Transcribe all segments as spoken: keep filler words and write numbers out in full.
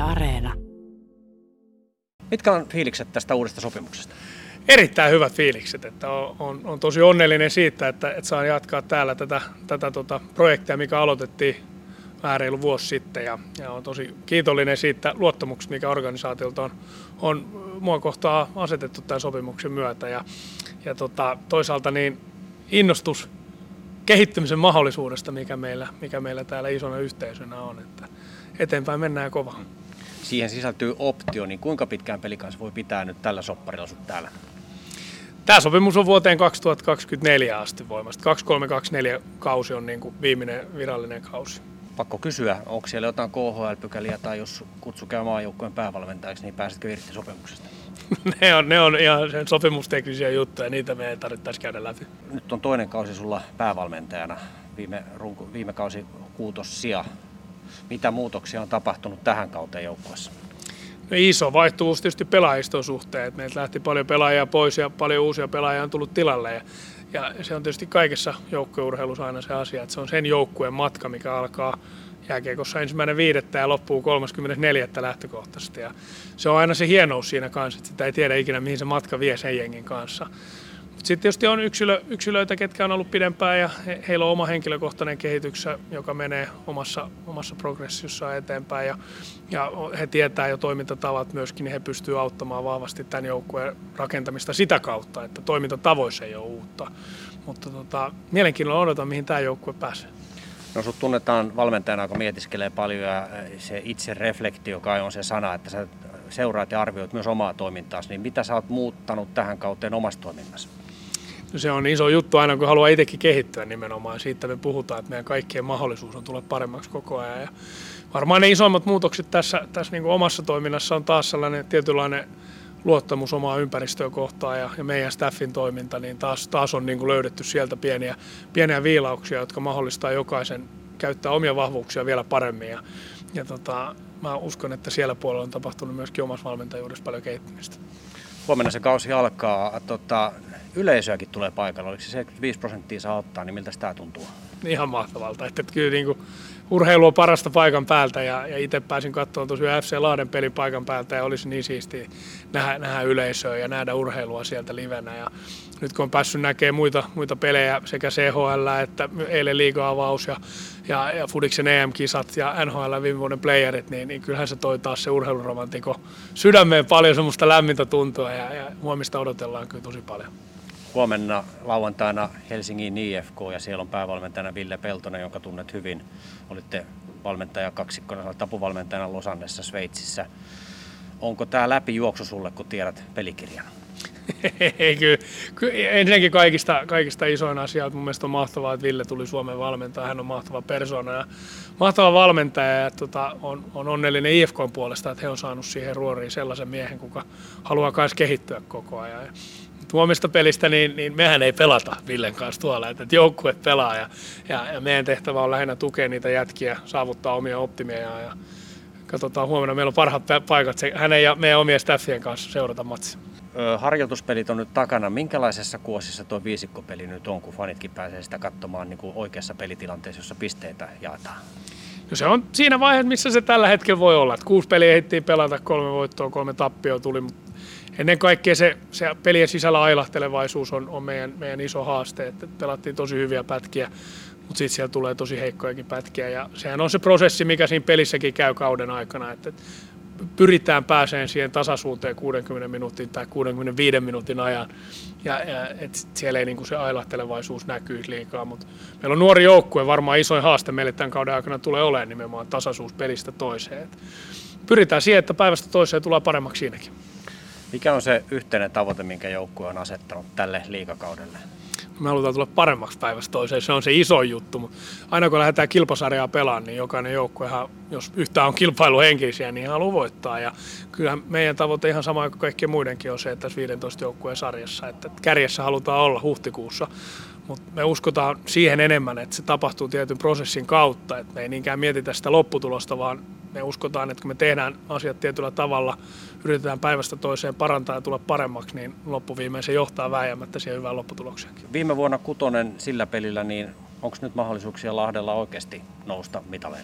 Areena. Mitkä on fiilikset tästä uudesta sopimuksesta? Erittäin hyvät fiilikset, että on, on, on tosi onnellinen siitä, että, että saan jatkaa täällä tätä, tätä tota projektia, mikä aloitettiin vähän reilu vuosi sitten ja, ja on tosi kiitollinen siitä luottamuksesta, mikä organisaatiolta on, on mua kohtaa asetettu tämän sopimuksen myötä ja, ja tota, toisaalta niin innostus kehittymisen mahdollisuudesta, mikä meillä, mikä meillä täällä isona yhteisönä on, että eteenpäin mennään kovaa. Siihen sisältyy optio, niin kuinka pitkään pelikansa voi pitää nyt tällä sopparilla sut täällä? Tämä sopimus on vuoteen kaksituhattakaksikymmentäneljä asti voimasta. kaksikymmentäkolme kaksikymmentäneljä kausi on niin kuin viimeinen virallinen kausi. Pakko kysyä, onko siellä jotain K H L-pykäliä tai jos kutsu käy maajoukkueen päävalmentajaksi, niin pääsetkö irti sopimuksesta? ne, on, ne on ihan sen sopimusteknisiä juttuja, niitä me ei tarvitsisi käydä läpi. Nyt on toinen kausi sulla päävalmentajana, viime, runko, viime kausi kuutossija. Mitä muutoksia on tapahtunut tähän kauteen joukkueessa? No iso vaihtuvuus tietysti pelaajiston suhteen. Meiltä lähti paljon pelaajia pois ja paljon uusia pelaajia on tullut tilalle. Ja, ja se on tietysti kaikessa joukkueurheilussa aina se asia, että se on sen joukkueen matka, mikä alkaa jääkiekossa ensimmäinen viidettä ja loppuu kolmaskymmenesneljäs lähtökohtaisesti. Ja se on aina se hienous siinä kanssa, että sitä ei tiedä ikinä, mihin se matka vie sen jengin kanssa. Sitten tietysti on yksilö, yksilöitä, ketkä on ollut pidempään ja he, heillä on oma henkilökohtainen kehityksessä, joka menee omassa, omassa progressiossaan eteenpäin. Ja, ja he tietää jo toimintatavat myöskin, niin he pystyvät auttamaan vahvasti tämän joukkueen rakentamista sitä kautta, että toimintatavoissa ei ole uutta. Mutta tota, mielenkiinnolla odotan, mihin tämä joukkue pääsee. No sut tunnetaan valmentajana, joka mietiskelee paljon ja se itse reflektio, joka on se sana, että sä seuraat ja arvioit myös omaa toimintaasi, niin mitä sä oot muuttanut tähän kauteen omassa toiminnassa? No se on iso juttu aina, kun haluaa itsekin kehittyä nimenomaan. Siitä me puhutaan, että meidän kaikkien mahdollisuus on tulla paremmaksi koko ajan. Ja varmaan ne isommat muutokset tässä, tässä niin kuin omassa toiminnassa on taas sellainen tietynlainen luottamus omaa ympäristöä kohtaan ja, ja meidän staffin toiminta, niin taas, taas on niin kuin löydetty sieltä pieniä, pieniä viilauksia, jotka mahdollistaa jokaisen käyttää omia vahvuuksia vielä paremmin. Ja, ja tota, mä uskon, että siellä puolella on tapahtunut myöskin omassa valmentajuudessa paljon kehittymistä. Huomenna se kausi alkaa. Tota, yleisöäkin tulee paikalla. Oliko se seitsemänkymmentäviisi prosenttia saa ottaa, niin miltä tämä tuntuu? Ihan mahtavalta. Että, että kyllä niin kuin, urheilu on parasta paikan päältä ja, ja itse pääsin katsomaan tosiaan F C Lahden pelin paikan päältä ja olisi niin siistiä nähdä, nähdä yleisöä ja nähdä urheilua sieltä livenä. Ja nyt kun on päässyt näkemään muita, muita pelejä sekä C H L että eilen liiga-avaus ja, ja, ja Fudiksen E M-kisat ja N H L viime vuoden playerit, niin, niin kyllähän se toi taas se urheiluromantikko sydämeen paljon semmoista lämmintä tuntua ja, ja huomista odotellaan kyllä tosi paljon. Huomenna lauantaina Helsingin I F K ja siellä on päävalmentajana Ville Peltonen, jonka tunnet hyvin. Olitte valmentaja kaksikkona, tapuvalmentajana Losannessa Sveitsissä. Onko tämä läpijuoksu sulle, kun tiedät pelikirjan? Ei kyllä. Ensinnäkin kaikista, kaikista isoin asia, että mun mielestä on mahtavaa, että Ville tuli Suomen valmentaja. Hän on mahtava persoona ja mahtava valmentaja ja tota, on, on onnellinen I F K:n puolesta, että he on saanut siihen ruoriin sellaisen miehen, kuka haluaa myös kehittyä koko ajan. Huomista pelistä, niin, niin mehän ei pelata Villen kanssa tuolla, että joukkue pelaa ja, ja, ja meidän tehtävä on lähinnä tukea niitä jätkiä, saavuttaa omia optimeja ja katsotaan huomenna, meillä on parhaat paikat hänen ja meidän omien staffien kanssa seurata matsia. Harjoituspelit on nyt takana. Minkälaisessa kuosissa tuo viisikkopeli nyt on, kun fanitkin pääsee sitä katsomaan niin kuin oikeassa pelitilanteessa, jossa pisteitä jaetaan? No se on siinä vaiheessa, missä se tällä hetkellä voi olla. Että kuusi peliä ehdittiin pelata, kolme voittoa, kolme tappioa tuli, mutta ennen kaikkea se, se pelien sisällä ailahtelevaisuus on, on meidän, meidän iso haaste. Että pelattiin tosi hyviä pätkiä, mutta sitten siellä tulee tosi heikkojakin pätkiä. Ja sehän on se prosessi, mikä siinä pelissäkin käy kauden aikana. Että pyritään pääseen siihen tasaisuuteen kuudenkymmenen minuutin tai kuudenkymmenenviiden minuutin ajan. Ja, ja et siellä ei niinku se ailahtelevaisuus näkyisi liikaa. Mutta meillä on nuori joukkue, varmaan isoin haaste meille tämän kauden aikana tulee olemaan nimenomaan tasaisuus pelistä toiseen. Et pyritään siihen, että päivästä toiseen tulee paremmaksi siinäkin. Mikä on se yhteinen tavoite, minkä joukkue on asettanut tälle liigakaudelle? Me halutaan tulla paremmaksi päivästä toiseen, se on se iso juttu, mutta aina kun lähdetään kilpasarjaa pelaamaan, niin jokainen joukkuehan, jos yhtään on kilpailuhenkisiä, niin haluaa voittaa. Ja kyllähän meidän tavoite ihan sama kuin kaikkien muidenkin on se, että tässä viidentoista joukkueen sarjassa, että kärjessä halutaan olla huhtikuussa. Mutta me uskotaan siihen enemmän, että se tapahtuu tietyn prosessin kautta, että me ei niinkään mietitä sitä lopputulosta, vaan me uskotaan, että kun me tehdään asiat tietyllä tavalla, yritetään päivästä toiseen parantaa ja tulla paremmaksi, niin loppuviimein se johtaa vääjäämättä siihen hyvään lopputulokseen. Viime vuonna kutonen sillä pelillä, niin onko nyt mahdollisuuksia Lahdella oikeasti nousta mitaleille?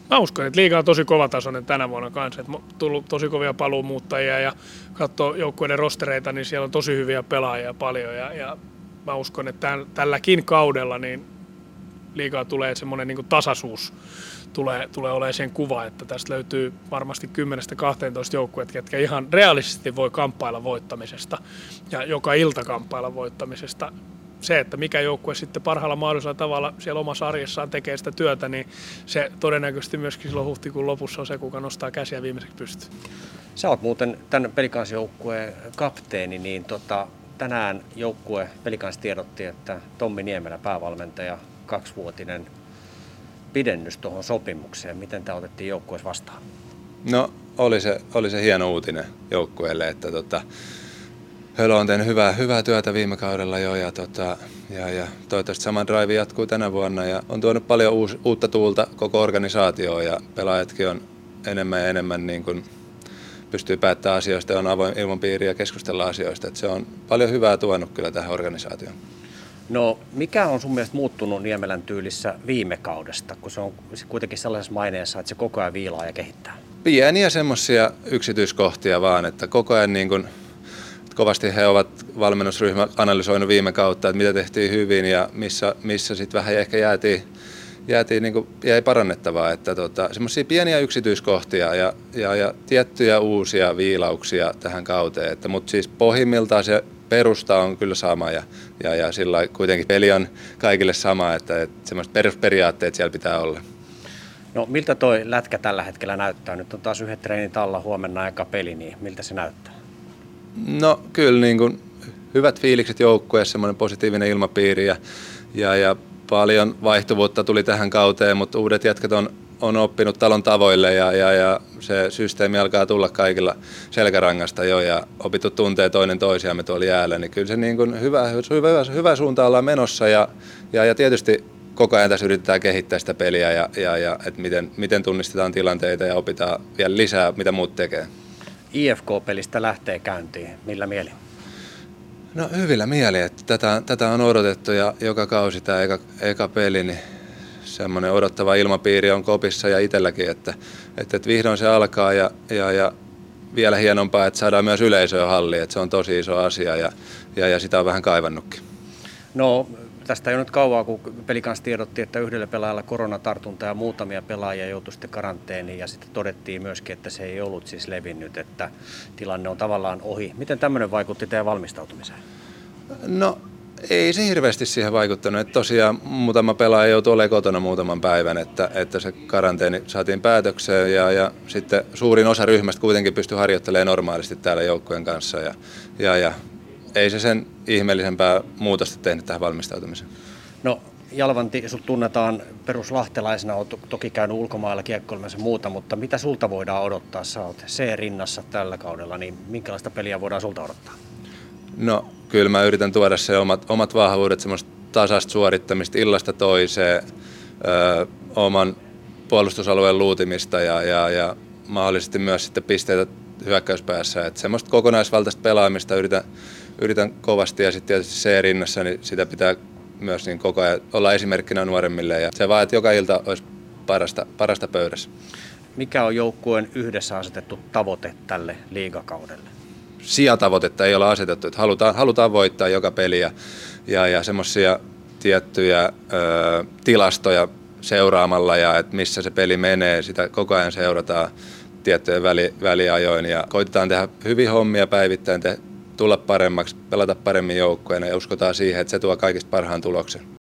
Mä uskon, että liiga on tosi kovatasoinen tänä vuonna kanssa. Että on tullut tosi kovia paluumuuttajia ja katsoo joukkueiden rostereita, niin siellä on tosi hyviä pelaajia paljon. Ja, ja mä uskon, että tämän, tälläkin kaudella niin liigaa tulee semmoinen niin kuin tasaisuus. Tulee, tulee olemaan sen kuva, että tästä löytyy varmasti kymmenestä kahteentoista joukkueet, ketkä ihan realistisesti voi kamppailla voittamisesta ja joka ilta kamppailla voittamisesta. Se, että mikä joukkue sitten parhaalla mahdollisella tavalla siellä omassa arjessaan tekee sitä työtä, niin se todennäköisesti myöskin silloin huhtikuun lopussa on se, kuka nostaa käsiä viimeiseksi pystyyn. Sä oot muuten tämän Pelikans-joukkueen kapteeni, niin tota, tänään joukkue Pelikans tiedotti, että Tommi Niemelä, päävalmentaja, kaksivuotinen pidennys tuohon sopimukseen. Miten tämä otettiin joukkueessa vastaan? No oli se, oli se hieno uutinen joukkueelle, että tota, Hölö on tehnyt hyvää, hyvää työtä viime kaudella jo ja, tota, ja, ja toivottavasti sama drive jatkuu tänä vuonna ja on tuonut paljon uus, uutta tuulta koko organisaatioon ja pelaajatkin on enemmän ja enemmän niin kuin pystyy päättämään asioista ja on avoin ilmapiiri ja keskustella asioista. Että se on paljon hyvää tuonut kyllä tähän organisaatioon. No mikä on sun mielestä muuttunut Niemelän tyylissä viime kaudesta, kun se on kuitenkin sellaisessa maineessa, että se koko ajan viilaa ja kehittää? Pieniä semmoisia yksityiskohtia vaan, että koko ajan niin kuin kovasti he ovat valmennusryhmä analysoinut viime kautta, että mitä tehtiin hyvin ja missä, missä sitten vähän ehkä jäätiin, jäätiin niin kuin, jäi parannettavaa. Että tota, semmoisia pieniä yksityiskohtia ja, ja, ja tiettyjä uusia viilauksia tähän kauteen. Että, mutta siis pohjimmiltaan se perusta on kyllä sama ja, ja, ja sillä kuitenkin peli on kaikille sama, että, että semmoiset perusperiaatteet siellä pitää olla. No miltä toi lätkä tällä hetkellä näyttää? Nyt on taas yhdet treenit alla, huomenna eka peli, niin miltä se näyttää? No kyllä niin kuin hyvät fiilikset joukkueessa, semmoinen positiivinen ilmapiiri ja, ja, ja paljon vaihtuvuutta tuli tähän kauteen, mutta uudet jätkät on, on oppinut talon tavoille ja, ja, ja se systeemi alkaa tulla kaikilla selkärangasta jo ja opittu tuntee toinen toisiamme tuolla jäällä, niin kyllä se niin kuin hyvä, hyvä, hyvä suunta ollaan menossa ja, ja, ja tietysti koko ajan tässä yritetään kehittää sitä peliä ja, ja, ja että miten, miten tunnistetaan tilanteita ja opitaan vielä lisää, mitä muut tekee. I F K-pelistä lähtee käyntiin. Millä mieli? No hyvillä mieli, että tätä, tätä on odotettu ja joka kausi tämä eka, eka peli, niin semmoinen odottava ilmapiiri on kopissa ja itselläkin, että, että, että vihdoin se alkaa ja, ja, ja vielä hienompaa, että saadaan myös yleisöä halliin, että se on tosi iso asia ja, ja, ja sitä on vähän kaivannutkin. No tästä ei ole nyt kauaa, kun Pelikans tiedotti, että yhdellä pelaajalla koronatartunta ja muutamia pelaajia joutui sitten karanteeniin ja sitten todettiin myöskin, että se ei ollut siis levinnyt, että tilanne on tavallaan ohi. Miten tämmöinen vaikutti teidän valmistautumiseen? No ei se hirveästi siihen vaikuttanut, että tosiaan muutama pelaaja joutui olemaan kotona muutaman päivän, että, että se karanteeni saatiin päätökseen ja, ja sitten suurin osa ryhmästä kuitenkin pystyi harjoittelemaan normaalisti täällä joukkueen kanssa ja, ja, ja ei se sen ihmeellisempää muutosta tehnyt tähän valmistautumiseen. No Jalvanti, sut tunnetaan peruslahtelaisena, olet toki käynyt ulkomailla kiekkoilemassa muuta, mutta mitä sulta voidaan odottaa? Sä oot C-rinnassa tällä kaudella, niin minkälaista peliä voidaan sulta odottaa? No kyllä mä yritän tuoda se omat, omat vahvuudet, semmoista tasasta suorittamista illasta toiseen, ö, oman puolustusalueen luutimista ja, ja, ja mahdollisesti myös sitten pisteitä hyökkäyspäässä. Että semmoista kokonaisvaltaista pelaamista yritän, yritän kovasti ja sitten tietysti C-rinnassa, niin sitä pitää myös niin koko ajan olla esimerkkinä nuoremmille ja se vaan, että joka ilta olisi parasta, parasta pöydässä. Mikä on joukkueen yhdessä asetettu tavoite tälle liigakaudelle? Sijatavoitetta ei ole asetettu, että halutaan, halutaan voittaa joka peli ja, ja, ja semmoisia tiettyjä ö, tilastoja seuraamalla ja että missä se peli menee, sitä koko ajan seurataan tiettyjen väli, väliajoin ja koitetaan tehdä hyviä hommia päivittäin, te, tulla paremmaksi, pelata paremmin joukkueena ja uskotaan siihen, että se tuo kaikista parhaan tuloksen.